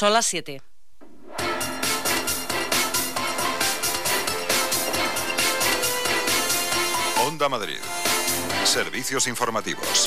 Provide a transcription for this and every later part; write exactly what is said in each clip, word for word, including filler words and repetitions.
Son las siete. Onda Madrid. Servicios informativos.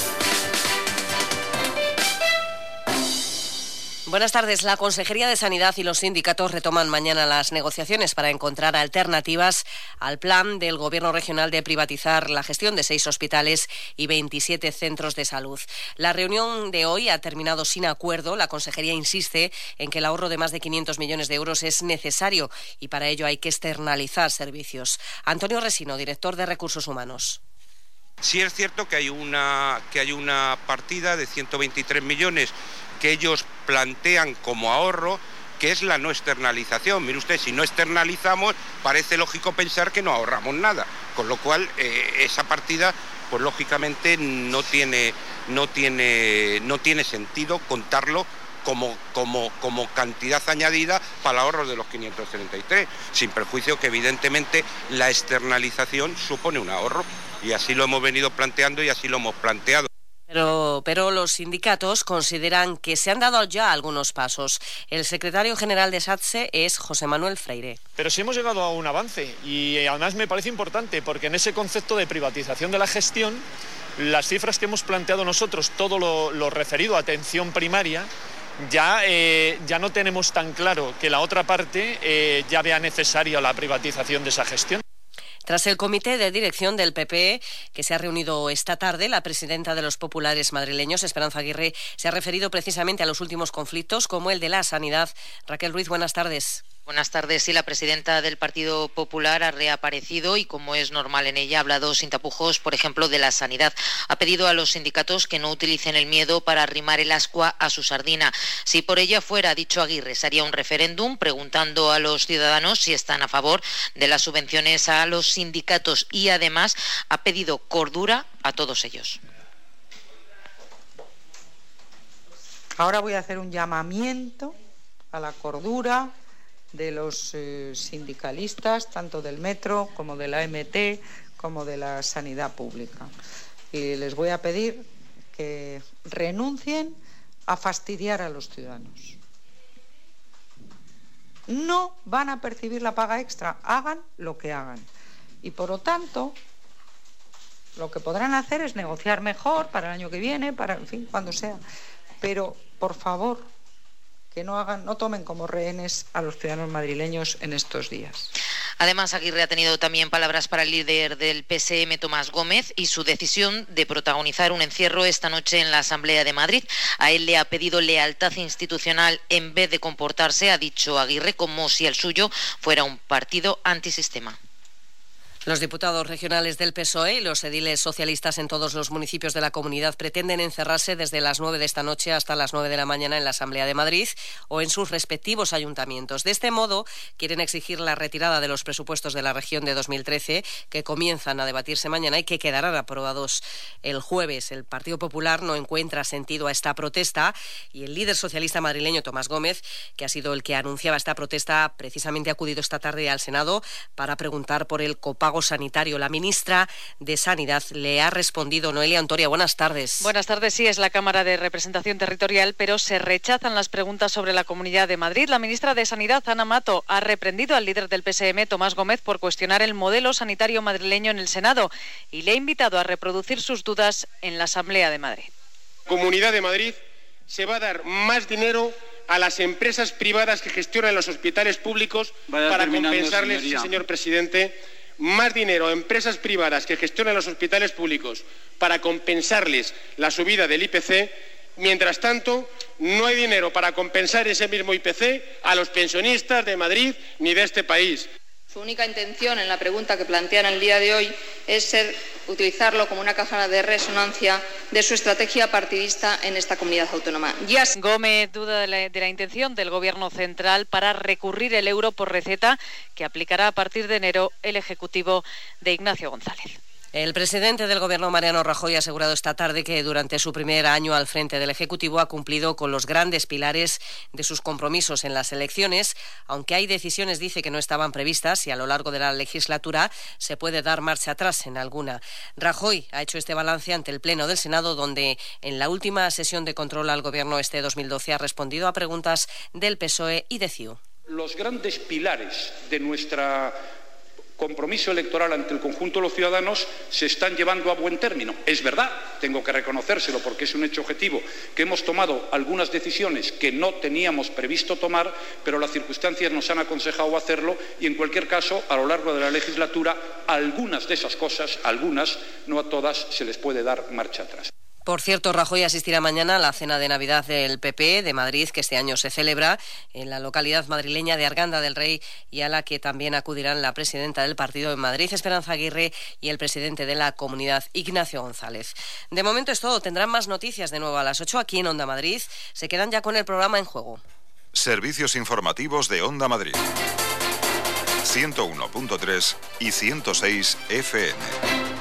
Buenas tardes. La Consejería de Sanidad y los sindicatos retoman mañana las negociaciones para encontrar alternativas al plan del Gobierno regional de privatizar la gestión de seis hospitales y veintisiete centros de salud. La reunión de hoy ha terminado sin acuerdo. La Consejería insiste en que el ahorro de más de quinientos millones de euros es necesario y para ello hay que externalizar servicios. Antonio Resino, director de Recursos Humanos. Sí es cierto que hay una, que hay una partida de ciento veintitrés millones que ellos plantean como ahorro, que es la no externalización. Mire usted, si no externalizamos, parece lógico pensar que no ahorramos nada, con lo cual eh, esa partida, pues lógicamente no tiene, no tiene, no tiene sentido contarlo como, como, como cantidad añadida para el ahorro de los quinientos treinta y tres, sin perjuicio que evidentemente la externalización supone un ahorro, y así lo hemos venido planteando y así lo hemos planteado. Pero, pero los sindicatos consideran que se han dado ya algunos pasos. El secretario general de SATSE es José Manuel Freire. Pero sí hemos llegado a un avance y además me parece importante porque en ese concepto de privatización de la gestión, las cifras que hemos planteado nosotros, todo lo, lo referido a atención primaria, ya, eh, ya no tenemos tan claro que la otra parte eh, ya vea necesaria la privatización de esa gestión. Tras el comité de dirección del P P E, que se ha reunido esta tarde, la presidenta de los populares madrileños, Esperanza Aguirre, se ha referido precisamente a los últimos conflictos, como el de la sanidad. Raquel Ruiz, buenas tardes. Buenas tardes. Sí, la presidenta del Partido Popular ha reaparecido y, como es normal en ella, ha hablado sin tapujos, por ejemplo, de la sanidad. Ha pedido a los sindicatos que no utilicen el miedo para arrimar el ascua a su sardina. Si por ella fuera, ha dicho Aguirre, se haría un referéndum preguntando a los ciudadanos si están a favor de las subvenciones a los sindicatos y, además, ha pedido cordura a todos ellos. Ahora voy a hacer un llamamiento a la cordura de los eh, sindicalistas, tanto del metro como de la M T, como de la sanidad pública. Y les voy a pedir que renuncien a fastidiar a los ciudadanos. No van a percibir la paga extra, hagan lo que hagan. Y por lo tanto, lo que podrán hacer es negociar mejor para el año que viene, para, en fin, cuando sea. Pero, por favor, que no hagan, no tomen como rehenes a los ciudadanos madrileños en estos días. Además, Aguirre ha tenido también palabras para el líder del P S M, Tomás Gómez, y su decisión de protagonizar un encierro esta noche en la Asamblea de Madrid. A él le ha pedido lealtad institucional en vez de comportarse, ha dicho Aguirre, como si el suyo fuera un partido antisistema. Los diputados regionales del P S O E y los ediles socialistas en todos los municipios de la comunidad pretenden encerrarse desde las nueve de esta noche hasta las nueve de la mañana en la Asamblea de Madrid o en sus respectivos ayuntamientos. De este modo, quieren exigir la retirada de los presupuestos de la región de dos mil trece, que comienzan a debatirse mañana y que quedarán aprobados el jueves. El Partido Popular no encuentra sentido a esta protesta y el líder socialista madrileño, Tomás Gómez, que ha sido el que anunciaba esta protesta, precisamente ha acudido esta tarde al Senado para preguntar por el copago sanitario. La ministra de Sanidad le ha respondido. Noelia Ontoria, buenas tardes. Buenas tardes. Sí, es la Cámara de Representación Territorial, pero se rechazan las preguntas sobre la Comunidad de Madrid. La ministra de Sanidad, Ana Mato, ha reprendido al líder del P S M, Tomás Gómez, por cuestionar el modelo sanitario madrileño en el Senado y le ha invitado a reproducir sus dudas en la Asamblea de Madrid. Comunidad de Madrid se va a dar más dinero a las empresas privadas que gestionan los hospitales públicos Vaya para compensarles, señoría. señor presidente, más dinero a empresas privadas que gestionan los hospitales públicos para compensarles la subida del I P C. Mientras tanto, no hay dinero para compensar ese mismo I P C a los pensionistas de Madrid ni de este país. Su única intención en la pregunta que plantean el día de hoy es ser, utilizarlo como una caja de resonancia de su estrategia partidista en esta comunidad autónoma. Ya... Gómez duda de la, de la intención del Gobierno central para recurrir el euro por receta que aplicará a partir de enero el Ejecutivo de Ignacio González. El presidente del Gobierno, Mariano Rajoy, ha asegurado esta tarde que durante su primer año al frente del Ejecutivo ha cumplido con los grandes pilares de sus compromisos en las elecciones, aunque hay decisiones, dice, que no estaban previstas y a lo largo de la legislatura se puede dar marcha atrás en alguna. Rajoy ha hecho este balance ante el Pleno del Senado, donde en la última sesión de control al Gobierno este dos mil doce ha respondido a preguntas del P S O E y de C I U. Los grandes pilares de nuestra compromiso electoral ante el conjunto de los ciudadanos se están llevando a buen término. Es verdad, tengo que reconocérselo porque es un hecho objetivo, que hemos tomado algunas decisiones que no teníamos previsto tomar, pero las circunstancias nos han aconsejado hacerlo y, en cualquier caso, a lo largo de la legislatura, algunas de esas cosas, algunas, no a todas, se les puede dar marcha atrás. Por cierto, Rajoy asistirá mañana a la cena de Navidad del P P de Madrid, que este año se celebra en la localidad madrileña de Arganda del Rey, y a la que también acudirán la presidenta del partido en Madrid, Esperanza Aguirre, y el presidente de la Comunidad, Ignacio González. De momento es todo. Tendrán más noticias de nuevo a las ocho aquí en Onda Madrid. Se quedan ya con el programa En Juego. Servicios informativos de Onda Madrid. ciento uno punto tres y ciento seis F M.